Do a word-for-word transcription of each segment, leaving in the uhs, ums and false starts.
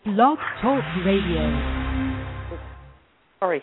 Blog Talk Radio. Sorry.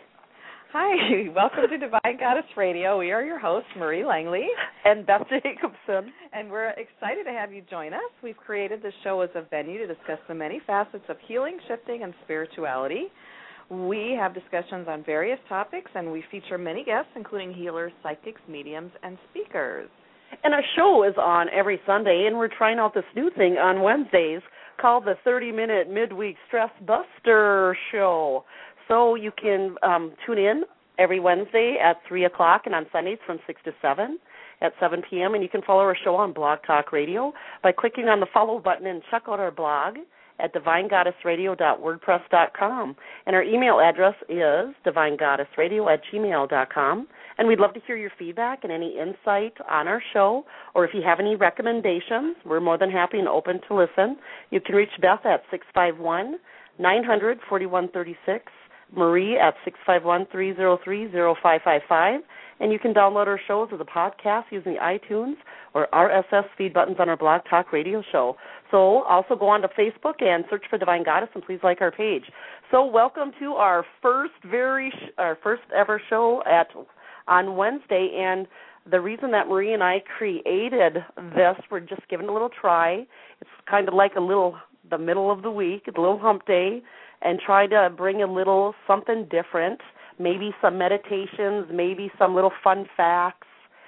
Hi, welcome to Divine Goddess Radio. We are your hosts, Marie Langley and Beth Jacobson. And we're excited to have you join us. We've created this show as a venue to discuss the many facets of healing, shifting, and spirituality. We have discussions on various topics, and we feature many guests, including healers, psychics, mediums, and speakers. And our show is on every Sunday, and we're trying out this new thing on Wednesdays called the thirty-minute Midweek Stress Buster Show. So you can um, tune in every Wednesday at three o'clock and on Sundays from six to seven at seven p.m. And you can follow our show on Blog Talk Radio by clicking on the follow button and check out our blog at divine goddess radio dot wordpress dot com. And our email address is divine goddess radio at gmail dot com. And we'd love to hear your feedback and any insight on our show, or if you have any recommendations, we're more than happy and open to listen. You can reach Beth at six five one, nine hundred, forty-one thirty-six, Marie at six five one, three zero three, zero five five five, and you can download our shows as a podcast using iTunes or R S S feed buttons on our Blog Talk Radio show. So also go on to Facebook and search for Divine Goddess, and please like our page. So welcome to our first very sh- our first ever show at on Wednesday, and the reason that Marie and I created this, we're just giving it a little try. It's kind of like a little the middle of the week, a little hump day, and try to bring a little something different, maybe some meditations, maybe some little fun facts,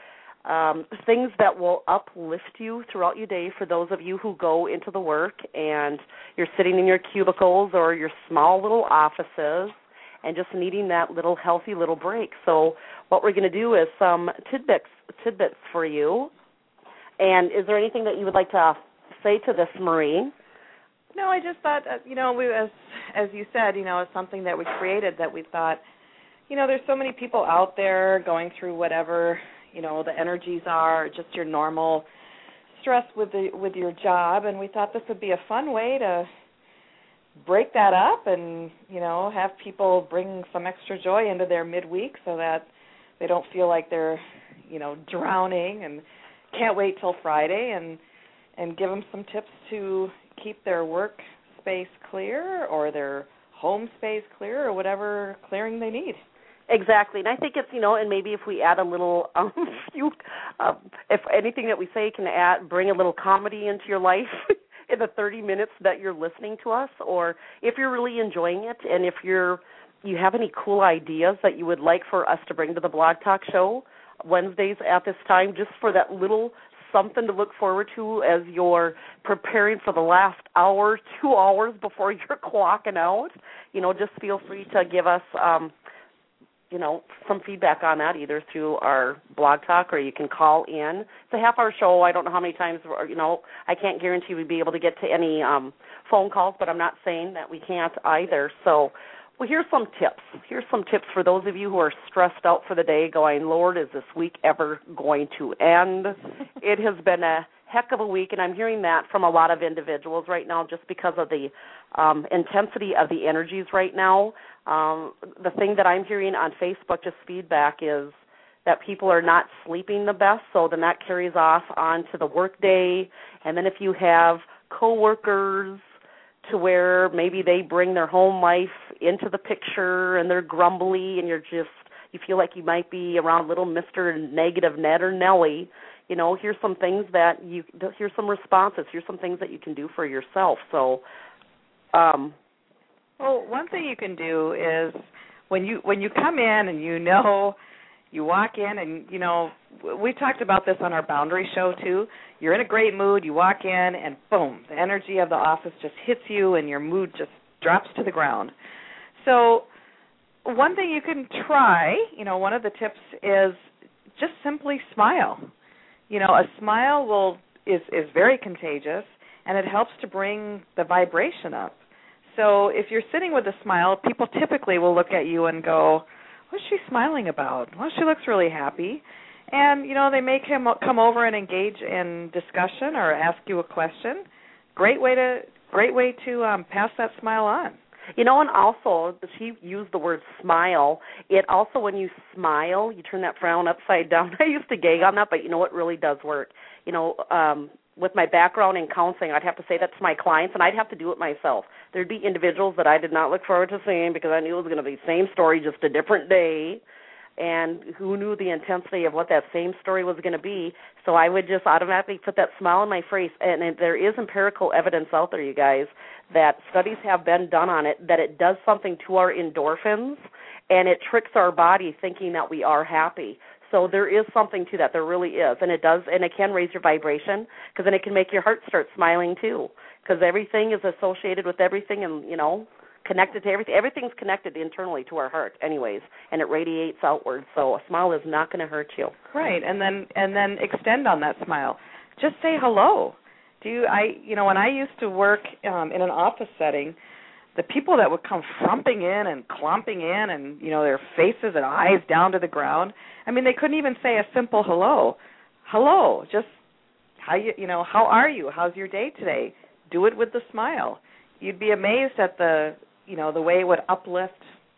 um, things that will uplift you throughout your day for those of you who go into the work and you're sitting in your cubicles or your small little offices and just needing that little healthy little break. So what we're going to do is some tidbits, tidbits for you. And is there anything that you would like to say to this, Marie? No, I just thought, uh, you know, we, as as you said, you know, it's something that we created that we thought, you know, there's so many people out there going through whatever, you know, the energies are, just your normal stress with the with your job, and we thought this would be a fun way to break that up and, you know, have people bring some extra joy into their midweek so that they don't feel like they're, you know, drowning and can't wait till Friday, and and give them some tips to keep their work space clear or their home space clear or whatever clearing they need. Exactly, and I think it's, you know, and maybe if we add a little, um, you, uh, if anything that we say can add, bring a little comedy into your life in the thirty minutes that you're listening to us, or if you're really enjoying it, and if you're, you have any cool ideas that you would like for us to bring to the Blog Talk show Wednesdays at this time, just for that little something to look forward to as you're preparing for the last hour, two hours before you're clocking out. You know, just feel free to give us, um, you know, some feedback on that, either through our Blog Talk or you can call in. It's a half-hour show. I don't know how many times, you know, I can't guarantee we'd be able to get to any um, phone calls, but I'm not saying that we can't either. So, well, here's some tips. Here's some tips for those of you who are stressed out for the day going, Lord, is this week ever going to end? It has been a heck of a week, and I'm hearing that from a lot of individuals right now just because of the um, intensity of the energies right now. Um, the thing that I'm hearing on Facebook, just feedback, is that people are not sleeping the best, so then that carries off onto the work day. And then if you have coworkers to where maybe they bring their home life into the picture and they're grumbly and you're just, you feel like you might be around little Mister Negative Ned or Nellie, you know, here's some things that you, here's some responses, here's some things that you can do for yourself. So, um, well, one thing you can do is when you when you come in and you know, you walk in and, you know, we talked about this on our boundary show too. You're in a great mood, you walk in and boom, the energy of the office just hits you and your mood just drops to the ground. So one thing you can try, you know, one of the tips is just simply smile. You know, a smile will is, is very contagious, and it helps to bring the vibration up. So if you're sitting with a smile, people typically will look at you and go, what's she smiling about? Well, she looks really happy. And, you know, they may come, come over and engage in discussion or ask you a question. Great way to great way to um, pass that smile on. You know, and also, she used the word smile. It also, when you smile, you turn that frown upside down. I used to gag on that, but you know what really does work? You know, um, with my background in counseling, I'd have to say that to my clients, and I'd have to do it myself. There'd be individuals that I did not look forward to seeing because I knew it was going to be the same story, just a different day, and who knew the intensity of what that same story was going to be. So I would just automatically put that smile on my face, and, and there is empirical evidence out there, you guys, that studies have been done on it, that it does something to our endorphins, and it tricks our body thinking that we are happy. So there is something to that. There really is, and it does, and it can raise your vibration because then it can make your heart start smiling too. Because everything is associated with everything, and you know, connected to everything. Everything's connected internally to our heart, anyways, and it radiates outward. So a smile is not going to hurt you. Right, and then and then extend on that smile. Just say hello. Do you? I you know when I used to work um, in an office setting, the people that would come frumping in and clomping in and, you know, their faces and eyes down to the ground, I mean, they couldn't even say a simple hello. Hello, just how you, you know, how are you? How's your day today? Do it with the smile. You'd be amazed at the, you know, the way it would uplift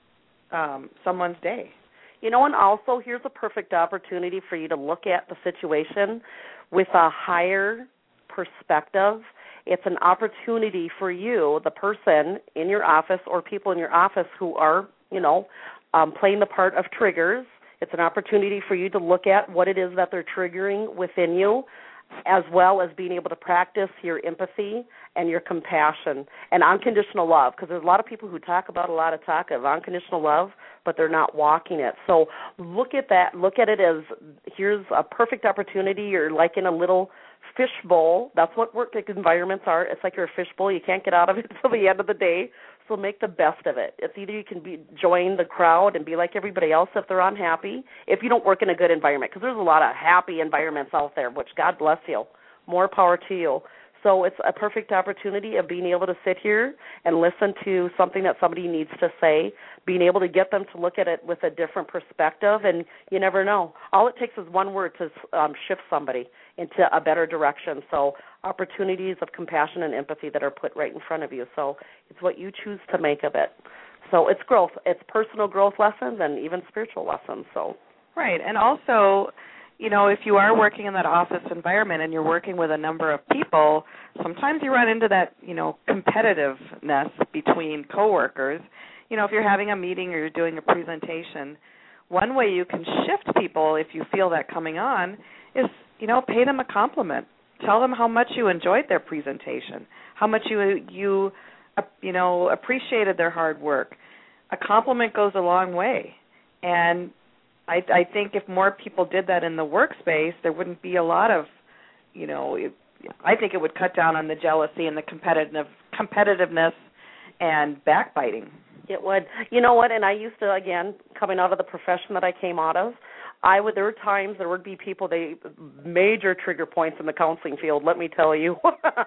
um, someone's day. You know, and also here's a perfect opportunity for you to look at the situation with a higher perspective. It's an opportunity for you, the person in your office or people in your office who are, you know, um, playing the part of triggers. It's an opportunity for you to look at what it is that they're triggering within you, as well as being able to practice your empathy and your compassion and unconditional love, because there's a lot of people who talk about a lot of talk of unconditional love, but they're not walking it. So look at that. Look at it as here's a perfect opportunity. You're like in a little fishbowl. That's what work environments are. It's like you're a fishbowl. You can't get out of it until the end of the day. So make the best of it. It's either you can be join the crowd and be like everybody else if they're unhappy, if you don't work in a good environment, because there's a lot of happy environments out there, which God bless you. More power to you. So it's a perfect opportunity of being able to sit here and listen to something that somebody needs to say, being able to get them to look at it with a different perspective, and you never know. All it takes is one word to um, shift somebody into a better direction. So opportunities of compassion and empathy that are put right in front of you. So it's what you choose to make of it. So it's growth. It's personal growth lessons and even spiritual lessons. So right, and also, you know, if you are working in that office environment and you're working with a number of people, sometimes you run into that, you know, competitiveness between coworkers. You know, if you're having a meeting or you're doing a presentation, one way you can shift people if you feel that coming on is, you know, pay them a compliment. Tell them how much you enjoyed their presentation, how much you, you, uh, you know, appreciated their hard work. A compliment goes a long way. And I, I think if more people did that in the workspace, there wouldn't be a lot of, you know, it, I think it would cut down on the jealousy and the competitive competitiveness and backbiting. It would. You know what? And I used to, again, coming out of the profession that I came out of, I would. There were times there would be people. They major trigger points in the counseling field. Let me tell you,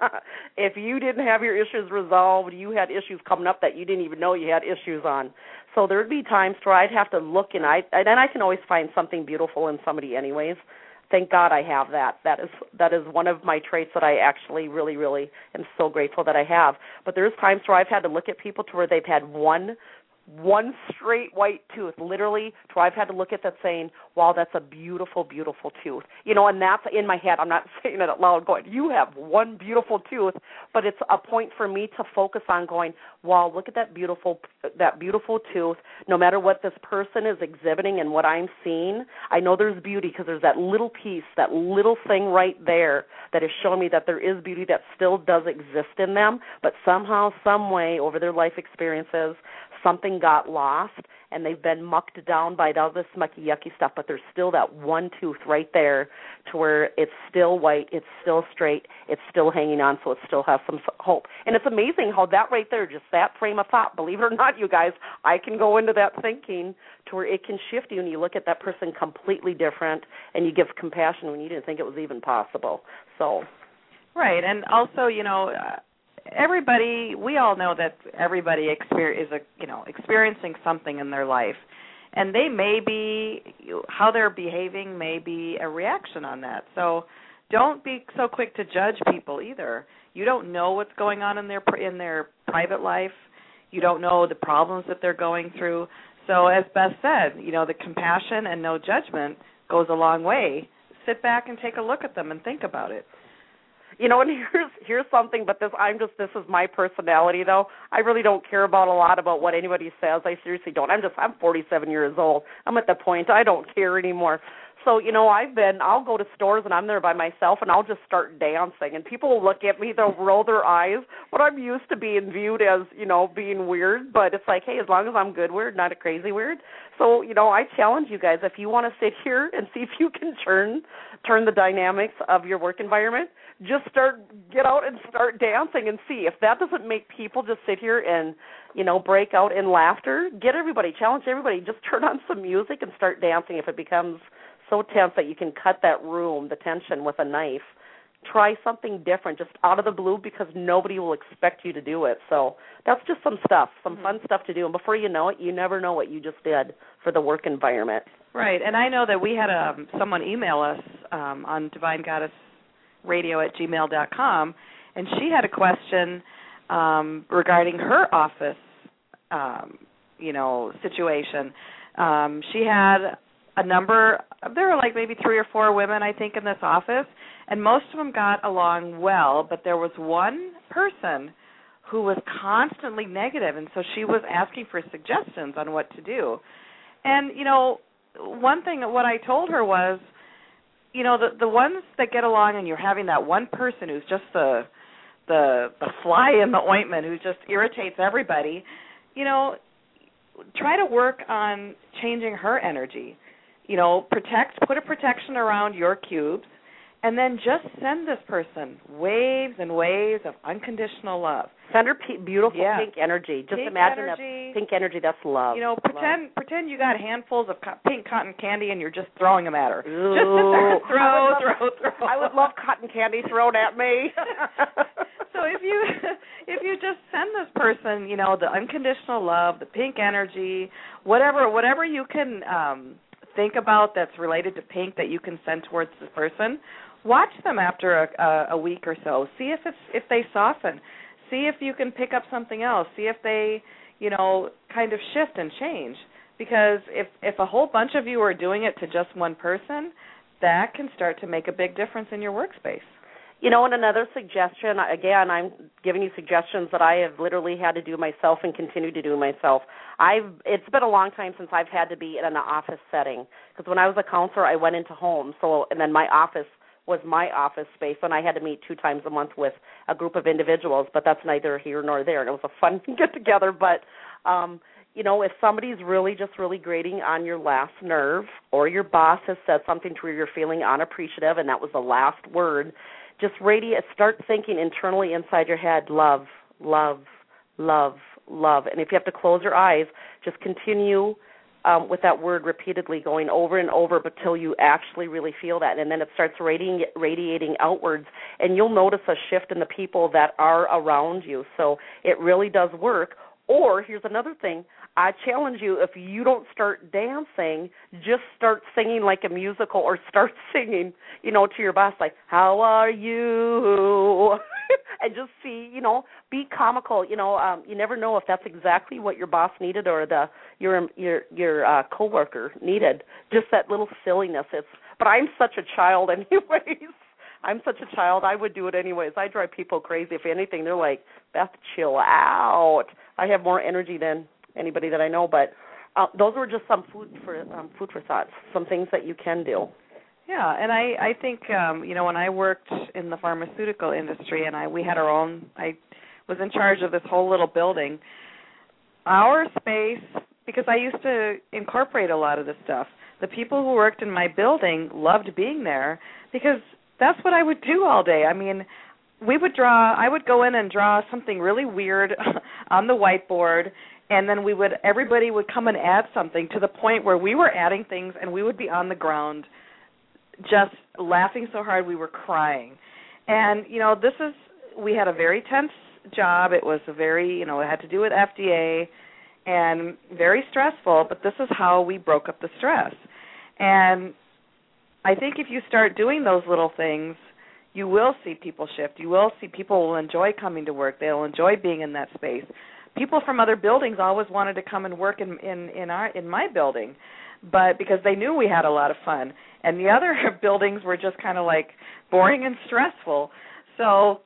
if you didn't have your issues resolved, you had issues coming up that you didn't even know you had issues on. So there would be times where I'd have to look, and I and I can always find something beautiful in somebody, anyways. Thank God I have that. That is that is one of my traits that I actually really, really am so grateful that I have. But there's times where I've had to look at people to where they've had one one straight white tooth, literally, to where I've had to look at that saying, wow, that's a beautiful, beautiful tooth. You know, and that's in my head. I'm not saying it out loud going, you have one beautiful tooth, but it's a point for me to focus on going, wow, look at that beautiful that beautiful tooth. No matter what this person is exhibiting and what I'm seeing, I know there's beauty because there's that little piece, that little thing right there that is showing me that there is beauty that still does exist in them, but somehow, some way, over their life experiences, something got lost, and they've been mucked down by all this mucky, yucky stuff, but there's still that one tooth right there to where it's still white, it's still straight, it's still hanging on, so it still has some hope. And it's amazing how that right there, just that frame of thought, believe it or not, you guys, I can go into that thinking to where it can shift you, and you look at that person completely different, and you give compassion when you didn't think it was even possible. So, right, and also, you know, uh, everybody, we all know that everybody exper- is a, you know, experiencing something in their life, and they may be, how they're behaving may be a reaction on that. So don't be so quick to judge people either. You don't know what's going on in their in their private life. You don't know the problems that they're going through. So as Beth said, you know, the compassion and no judgment goes a long way. Sit back and take a look at them and think about it. You know, and here's here's something, but this I'm just this is my personality though. I really don't care about a lot about what anybody says. I seriously don't. I'm just I'm forty-seven years old. I'm at the point I don't care anymore. So, you know, I've been, I'll go to stores and I'm there by myself and I'll just start dancing and people will look at me, they'll roll their eyes, but I'm used to being viewed as, you know, being weird, but it's like, hey, as long as I'm good weird, not a crazy weird. So, you know, I challenge you guys, if you want to sit here and see if you can turn, turn the dynamics of your work environment, just start, get out and start dancing and see. If that doesn't make people just sit here and, you know, break out in laughter, get everybody, challenge everybody, just turn on some music and start dancing. If it becomes so tense that you can cut that room, the tension, with a knife, try something different, just out of the blue, because nobody will expect you to do it. So that's just some stuff, some mm-hmm. fun stuff to do. And before you know it, you never know what you just did for the work environment. Right. And I know that we had um, someone email us um, on divine goddess radio at gmail dot com, and she had a question um, regarding her office, um, you know, situation. Um, she had a number, there were like maybe three or four women, I think, in this office, and most of them got along well, but there was one person who was constantly negative, and so she was asking for suggestions on what to do. And, you know, one thing, what I told her was, you know, the the ones that get along and you're having that one person who's just the the the fly in the ointment who just irritates everybody, you know, try to work on changing her energy. You know, protect, put a protection around your cubes, and then just send this person waves and waves of unconditional love. Send her p- beautiful yeah. pink energy. Just pink imagine energy, that pink energy. That's love. You know, pretend love. pretend you got handfuls of co- pink cotton candy and you're just throwing them at her. Ooh. Just sit there and throw, love, throw, throw. I would love cotton candy thrown at me. So if you if you just send this person, you know, the unconditional love, the pink energy, whatever whatever you can um, think about that's related to pink that you can send towards this person, watch them after a, a, a week or so. See if it's if they soften. See if you can pick up something else. See if they, you know, kind of shift and change. Because if if a whole bunch of you are doing it to just one person, that can start to make a big difference in your workspace. You know, and another suggestion, again, I'm giving you suggestions that I have literally had to do myself and continue to do myself. I've It's been a long time since I've had to be in an office setting. Because when I was a counselor, I went into homes, so and then my office was my office space, and I had to meet two times a month with a group of individuals, but that's neither here nor there. And it was a fun get-together, but, um, you know, if somebody's really just really grating on your last nerve, or your boss has said something to where you're feeling unappreciative, and that was the last word, just radiate, start thinking internally inside your head, love, love, love, love. And if you have to close your eyes, just continue um, with that word repeatedly, going over and over until you actually really feel that. And then it starts radiating, radiating outwards, and you'll notice a shift in the people that are around you. So it really does work. Or here's another thing. I challenge you, if you don't start dancing, just start singing like a musical, or start singing, you know, to your boss, like, how are you? And just see, you know, be comical. You know, um, you never know if that's exactly what your boss needed or the your your your uh, coworker needed. Just that little silliness. It's. But I'm such a child, anyways. I'm such a child. I would do it anyways. I drive people crazy. If anything, they're like, Beth, chill out. I have more energy than anybody that I know. But uh, those were just some food for um, food for thought. Some things that you can do. Yeah, and I, I think, um, you know, when I worked in the pharmaceutical industry and I we had our own, I was in charge of this whole little building, our space, because I used to incorporate a lot of this stuff, the people who worked in my building loved being there because that's what I would do all day. I mean, we would draw, I would go in and draw something really weird on the whiteboard, and then we would, everybody would come and add something to the point where we were adding things and we would be on the ground just laughing so hard we were crying. And, you know, this is, we had a very tense job. It was a very, you know, it had to do with F D A and very stressful, but this is how we broke up the stress. And I think if you start doing those little things, you will see people shift. You will see people will enjoy coming to work. They'll enjoy being in that space. People from other buildings always wanted to come and work in in in, our, in my building, but because they knew we had a lot of fun. And the other buildings were just kind of like boring and stressful. So,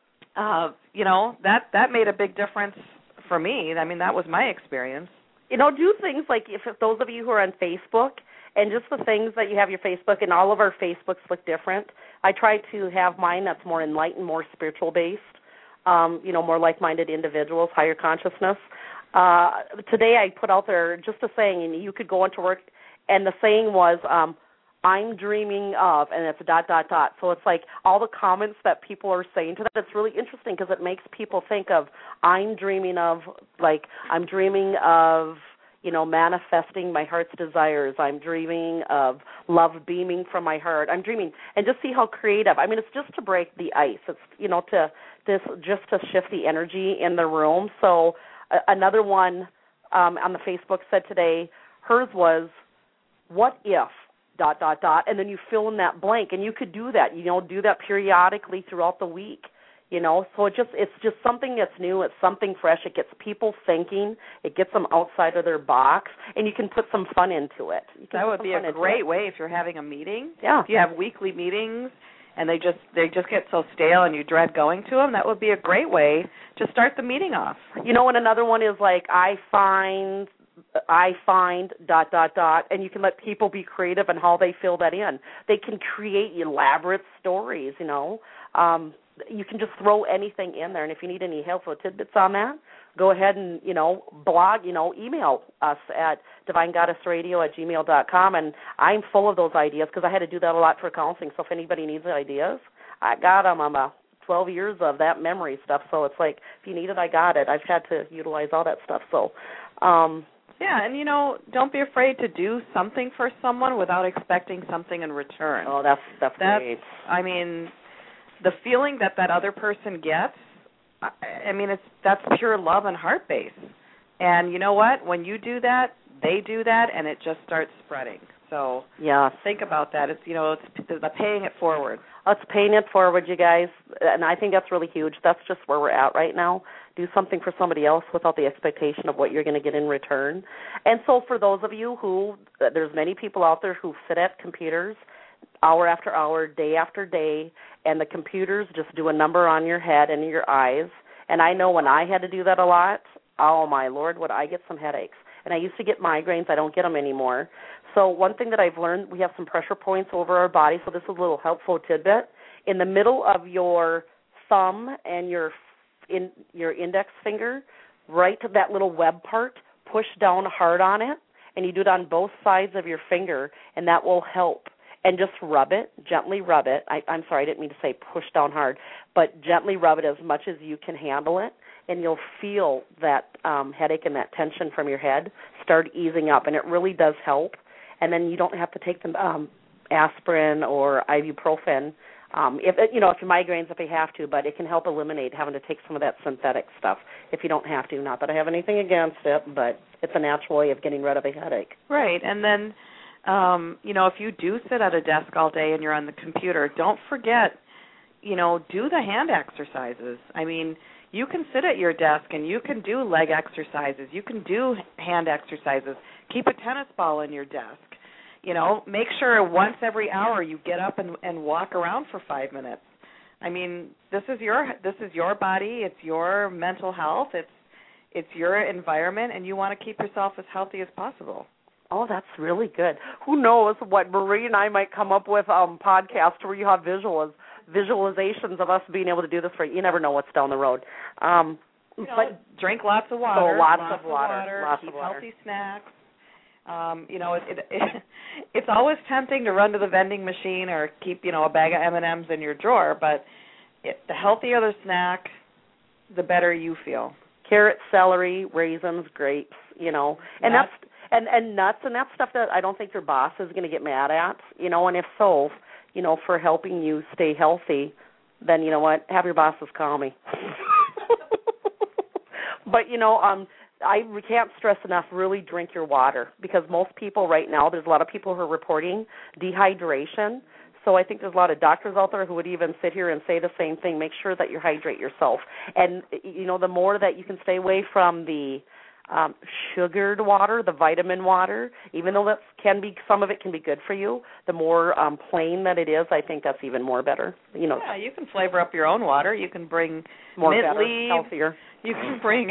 uh, you know, that that made a big difference for me. I mean, that was my experience. You know, do things like if, if those of you who are on Facebook and just the things that you have your Facebook, and all of our Facebooks look different. I try to have mine that's more enlightened, more spiritual based, um, you know, more like-minded individuals, higher consciousness. Uh, today I put out there just a saying, and you could go into work, and the saying was, um, I'm dreaming of, and it's dot, dot, dot. So it's like all the comments that people are saying to that. It's really interesting because it makes people think of, I'm dreaming of, like, I'm dreaming of, you know, manifesting my heart's desires. I'm dreaming of love beaming from my heart. I'm dreaming, and just see how creative. I mean, it's just to break the ice. It's, you know, to this just to shift the energy in the room. So uh, another one um, on the Facebook said today, hers was, what if, dot, dot, dot, and then you fill in that blank, and you could do that, you know, do that periodically throughout the week. You know, so it just it's just something that's new. It's something fresh. It gets people thinking. It gets them outside of their box, and you can put some fun into it. You can that would be a great way if you're having a meeting. Yeah. If you have weekly meetings and they just they just get so stale and you dread going to them, that would be a great way to start the meeting off. You know, and another one is like I find. I find dot, dot, dot, and you can let people be creative in how they fill that in. They can create elaborate stories, you know. Um, you can just throw anything in there, and if you need any helpful tidbits on that, go ahead and, you know, blog, you know, email us at divine goddess radio at gmail dot com, and I'm full of those ideas because I had to do that a lot for counseling, so if anybody needs ideas, I got them. I'm a twelve years of that memory stuff, so it's like if you need it, I got it. I've had to utilize all that stuff, so... Um, Yeah, and, you know, don't be afraid to do something for someone without expecting something in return. Oh, that's that's, that's great. I mean, the feeling that that other person gets, I, I mean, it's that's pure love and heart base. And you know what? When you do that, they do that, and it just starts spreading. So yeah, think about that. It's, you know, it's the paying it forward. Let's paying it forward, you guys, and I think that's really huge. That's just where we're at right now. Do something for somebody else without the expectation of what you're going to get in return. And so for those of you who, there's many people out there who sit at computers hour after hour, day after day, and the computers just do a number on your head and your eyes. And I know when I had to do that a lot, oh, my Lord, would I get some headaches. And I used to get migraines. I don't get them anymore. So one thing that I've learned, we have some pressure points over our body, so this is a little helpful tidbit. In the middle of your thumb and your in your index finger, right to that little web part, push down hard on it, and you do it on both sides of your finger, and that will help. And just rub it, gently rub it. I, I'm sorry, I didn't mean to say push down hard, but gently rub it as much as you can handle it, and you'll feel that um, headache and that tension from your head start easing up, and it really does help. And then you don't have to take the um, aspirin or ibuprofen. Um, if you know, if your migraines, if you have to, but it can help eliminate having to take some of that synthetic stuff if you don't have to. Not that I have anything against it, but it's a natural way of getting rid of a headache. Right, and then, um, you know, if you do sit at a desk all day and you're on the computer, don't forget, you know, do the hand exercises. I mean, you can sit at your desk and you can do leg exercises. You can do hand exercises. Keep a tennis ball in your desk. You know, make sure once every hour you get up and, and walk around for five minutes. I mean, this is your this is your body. It's your mental health. It's it's your environment, and you want to keep yourself as healthy as possible. Oh, that's really good. Who knows what Marie and I might come up with um podcasts where you have visuals, visualizations of us being able to do this for you. You never know what's down the road. Um, you know, but drink lots of water. So lots, lots of water. Of water lots keep of water. healthy snacks. Um, you know, it, it, it, it's always tempting to run to the vending machine or keep, you know, a bag of M and M's in your drawer, but it, the healthier the snack, the better you feel. Carrots, celery, raisins, grapes, you know, and nuts. that's and, and nuts, and that's stuff that I don't think your boss is going to get mad at, you know, and if so, you know, for helping you stay healthy, then, you know what, have your bosses call me. But, you know, um, I can't stress enough, really drink your water, because most people right now, there's a lot of people who are reporting dehydration. So I think there's a lot of doctors out there who would even sit here and say the same thing. Make sure that you hydrate yourself. And, you know, the more that you can stay away from the um, sugared water, the vitamin water, even though that can be, some of it can be good for you, the more um, plain that it is, I think that's even more better. You know, yeah, you can flavor up your own water. You can bring more mint better, leaves. healthier. You can bring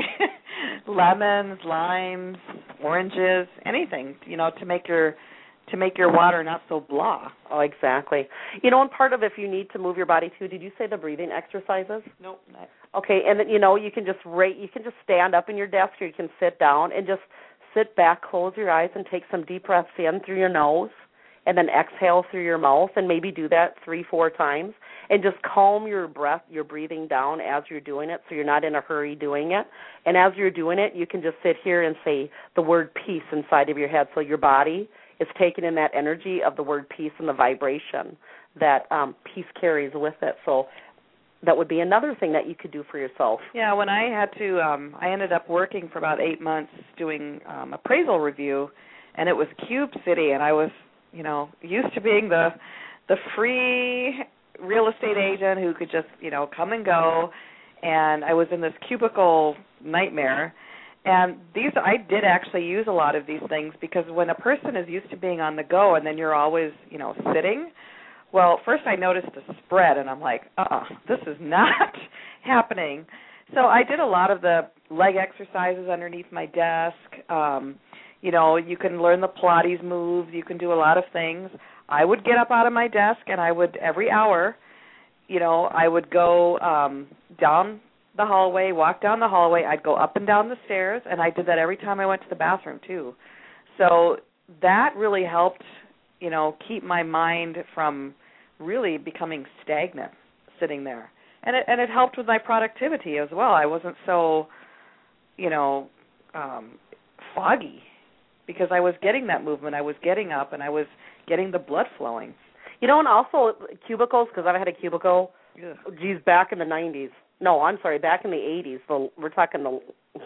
lemons, limes, oranges, anything, you know, to make your to make your water not so blah. Oh, exactly. You know, and part of if you need to move your body too, did you say the breathing exercises? Nope. Not. Okay, and then, you know, you can just rate, you can just stand up in your desk or you can sit down and just sit back, close your eyes, and take some deep breaths in through your nose and then exhale through your mouth, and maybe do that three, four times, and just calm your breath, your breathing down as you're doing it so you're not in a hurry doing it. And as you're doing it, you can just sit here and say the word peace inside of your head so your body is taking in that energy of the word peace and the vibration that um, peace carries with it. So that would be another thing that you could do for yourself. Yeah, when I had to, um, I ended up working for about eight months doing um, appraisal review, and it was Cube City, and I was, you know, used to being the the free real estate agent who could just, you know, come and go, and I was in this cubicle nightmare. And these, I did actually use a lot of these things because when a person is used to being on the go and then you're always, you know, sitting, well, first I noticed a spread, and I'm like, uh-uh, this is not happening. So I did a lot of the leg exercises underneath my desk. Um, you know, you can learn the Pilates moves. You can do a lot of things. I would get up out of my desk, and I would, every hour, you know, I would go um, down the hallway, walk down the hallway. I'd go up and down the stairs, and I did that every time I went to the bathroom, too. So that really helped, you know, keep my mind from really becoming stagnant sitting there. And it, and it helped with my productivity as well. I wasn't so, you know, um, foggy because I was getting that movement. I was getting up, and I was getting the blood flowing. You know, and also cubicles, because I've had a cubicle, Ugh. geez, back in the nineties. No, I'm sorry, back in the eighties. The, we're talking the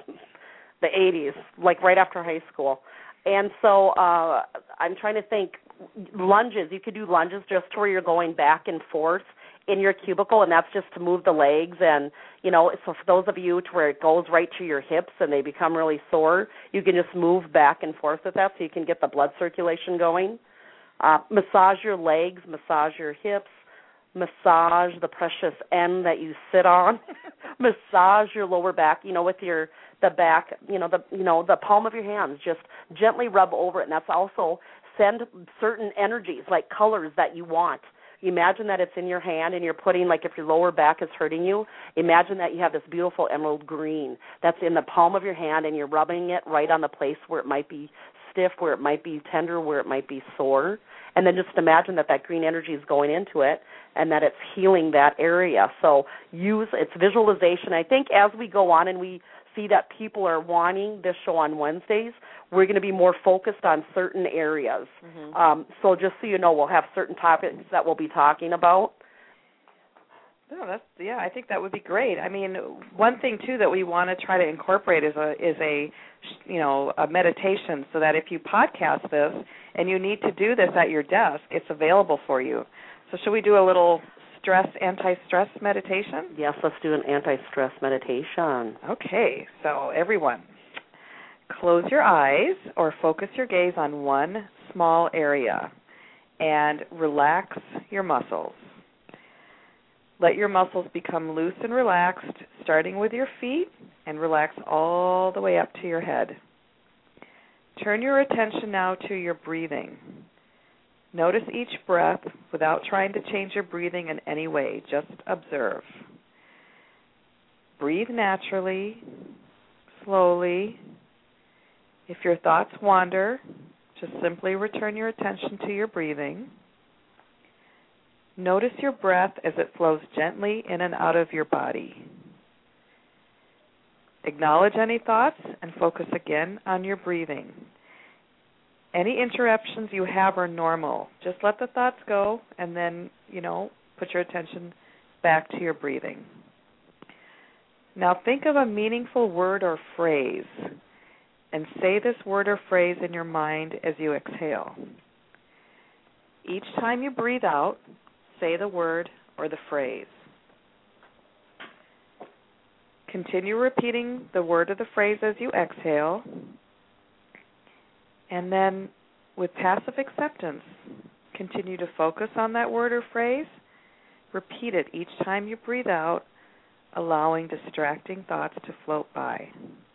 the eighties, like right after high school. And so uh, I'm trying to think, lunges, you could do lunges just where you're going back and forth in your cubicle, and that's just to move the legs. And, you know, so for those of you to where it goes right to your hips and they become really sore, you can just move back and forth with that so you can get the blood circulation going. Uh, massage your legs, massage your hips, massage the precious end that you sit on, massage your lower back, you know, with your the back, you know, the you know, the palm of your hands, just gently rub over it, and that's also send certain energies, like colors that you want. Imagine that it's in your hand and you're putting, like if your lower back is hurting you, imagine that you have this beautiful emerald green that's in the palm of your hand and you're rubbing it right on the place where it might be stiff, where it might be tender, where it might be sore. And then just imagine that that green energy is going into it and that it's healing that area. So use its visualization. I think as we go on and we see that people are wanting this show on Wednesdays, we're going to be more focused on certain areas. Mm-hmm. Um, so just so you know, we'll have certain topics that we'll be talking about. No, that's yeah. I think that would be great. I mean, one thing too that we want to try to incorporate is a is a you know a meditation, so that if you podcast this and you need to do this at your desk, it's available for you. So should we do a little stress anti-stress meditation? Yes, let's do an anti-stress meditation. Okay, so everyone, close your eyes or focus your gaze on one small area and relax your muscles. Let your muscles become loose and relaxed, starting with your feet, and relax all the way up to your head. Turn your attention now to your breathing. Notice each breath without trying to change your breathing in any way. Just observe. Breathe naturally, slowly. If your thoughts wander, just simply return your attention to your breathing. Notice your breath as it flows gently in and out of your body. Acknowledge any thoughts and focus again on your breathing. Any interruptions you have are normal. Just let the thoughts go and then, you know, put your attention back to your breathing. Now think of a meaningful word or phrase and say this word or phrase in your mind as you exhale. Each time you breathe out, say the word or the phrase. Continue repeating the word or the phrase as you exhale. And then, with passive acceptance, continue to focus on that word or phrase. Repeat it each time you breathe out, allowing distracting thoughts to float by.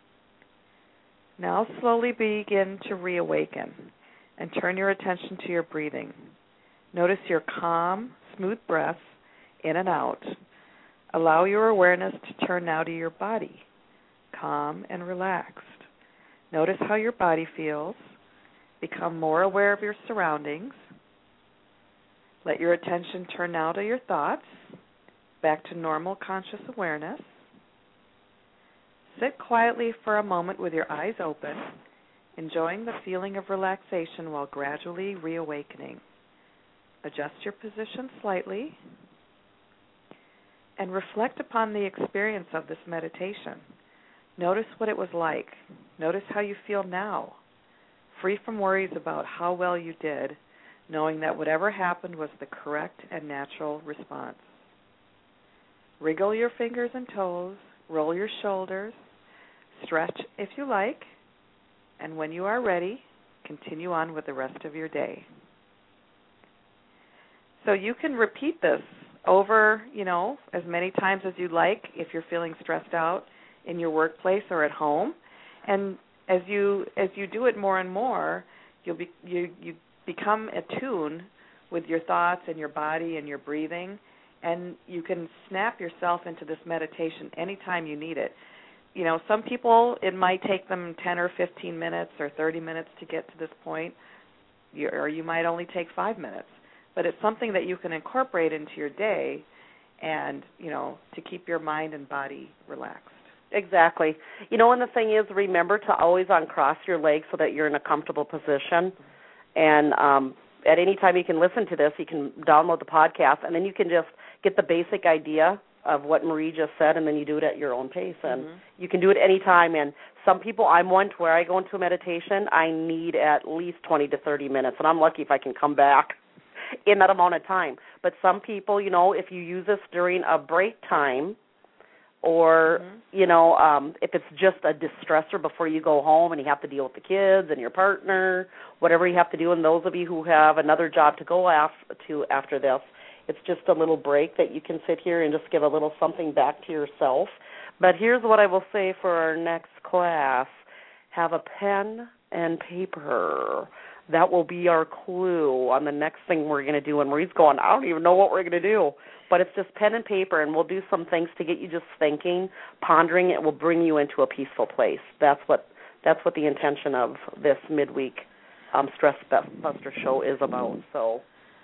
Now slowly begin to reawaken and turn your attention to your breathing. Notice your calm, smooth breaths in and out. Allow your awareness to turn now to your body, calm and relaxed. Notice how your body feels. Become more aware of your surroundings. Let your attention turn now to your thoughts, back to normal conscious awareness. Sit quietly for a moment with your eyes open, enjoying the feeling of relaxation while gradually reawakening. Adjust your position slightly and reflect upon the experience of this meditation. Notice what it was like. Notice how you feel now, free from worries about how well you did, knowing that whatever happened was the correct and natural response. Wriggle your fingers and toes, roll your shoulders, stretch if you like, and when you are ready, continue on with the rest of your day. So you can repeat this over, you know, as many times as you like if you're feeling stressed out in your workplace or at home. And as you as you do it more and more, you'll be you you become attuned with your thoughts and your body and your breathing, and you can snap yourself into this meditation anytime you need it. You know, some people, it might take them ten or fifteen minutes or thirty minutes to get to this point, you, or you might only take five minutes. But it's something that you can incorporate into your day and, you know, to keep your mind and body relaxed. Exactly. You know, and the thing is, remember to always uncross your legs so that you're in a comfortable position. And um, at any time you can listen to this, you can download the podcast, and then you can just get the basic idea of what Marie just said, and then you do it at your own pace. And mm-hmm. you can do it any time. And some people, I'm one to where I go into a meditation, I need at least twenty to thirty minutes, and I'm lucky if I can come back in that amount of time. But some people, you know, if you use this during a break time, or, mm-hmm. you know, um, if it's just a distressor before you go home and you have to deal with the kids and your partner, whatever you have to do, and those of you who have another job to go af- to after this, it's just a little break that you can sit here and just give a little something back to yourself. But here's what I will say for our next class. Have a pen and paper. That will be our clue on the next thing we're going to do. And Marie's going, I don't even know what we're going to do. But it's just pen and paper, and we'll do some things to get you just thinking, pondering. It will bring you into a peaceful place. That's what that's what the intention of this midweek um, Stress Buster show is about. So,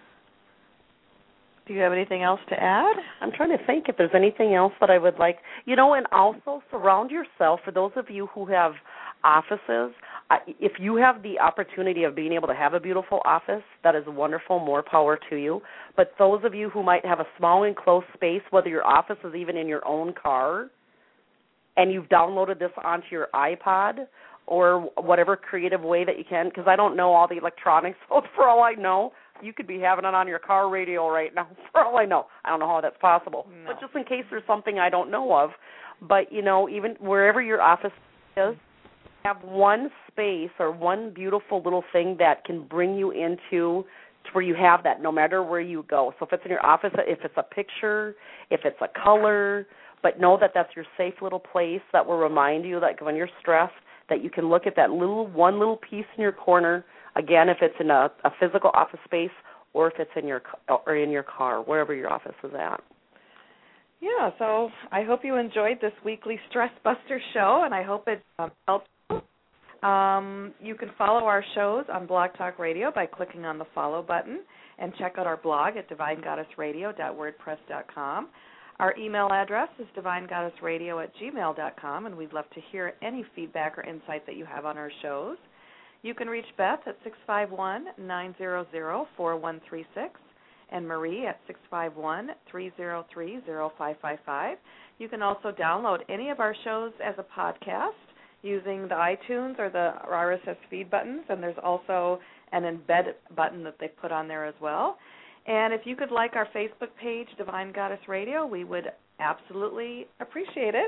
do you have anything else to add? I'm trying to think if there's anything else that I would like. You know, and also surround yourself, for those of you who have offices, if you have the opportunity of being able to have a beautiful office, that is wonderful, more power to you. But those of you who might have a small enclosed space, whether your office is even in your own car, and you've downloaded this onto your iPod or whatever creative way that you can, because I don't know all the electronics, so for all I know, you could be having it on your car radio right now, for all I know. I don't know how that's possible. No. But just in case there's something I don't know of. But, you know, even wherever your office is, have one space or one beautiful little thing that can bring you into to where you have that no matter where you go. So if it's in your office, if it's a picture, if it's a color, but know that that's your safe little place that will remind you that when you're stressed, that you can look at that little one little piece in your corner. Again, if it's in a, a physical office space or if it's in your or in your car, wherever your office is at. Yeah, so I hope you enjoyed this weekly Stress Buster show, and I hope it um, helped. Um, you can follow our shows on Blog Talk Radio by clicking on the follow button, and check out our blog at divine goddess radio dot wordpress dot com. Our email address is divine goddess radio at gmail dot com, and we'd love to hear any feedback or insight that you have on our shows. You can reach Beth at six five one, nine zero zero, four one three six and Marie at six five one, three zero three, zero five five five. You can also download any of our shows as a podcast using the iTunes or the R S S feed buttons, and there's also an embed button that they put on there as well. And if you could like our Facebook page, Divine Goddess Radio, we would absolutely appreciate it.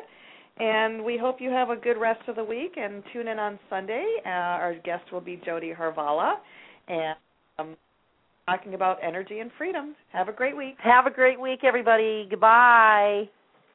And we hope you have a good rest of the week and tune in on Sunday. Uh, our guest will be Jody Harvala, and um, talking about energy and freedom. Have a great week. Have a great week, everybody. Goodbye.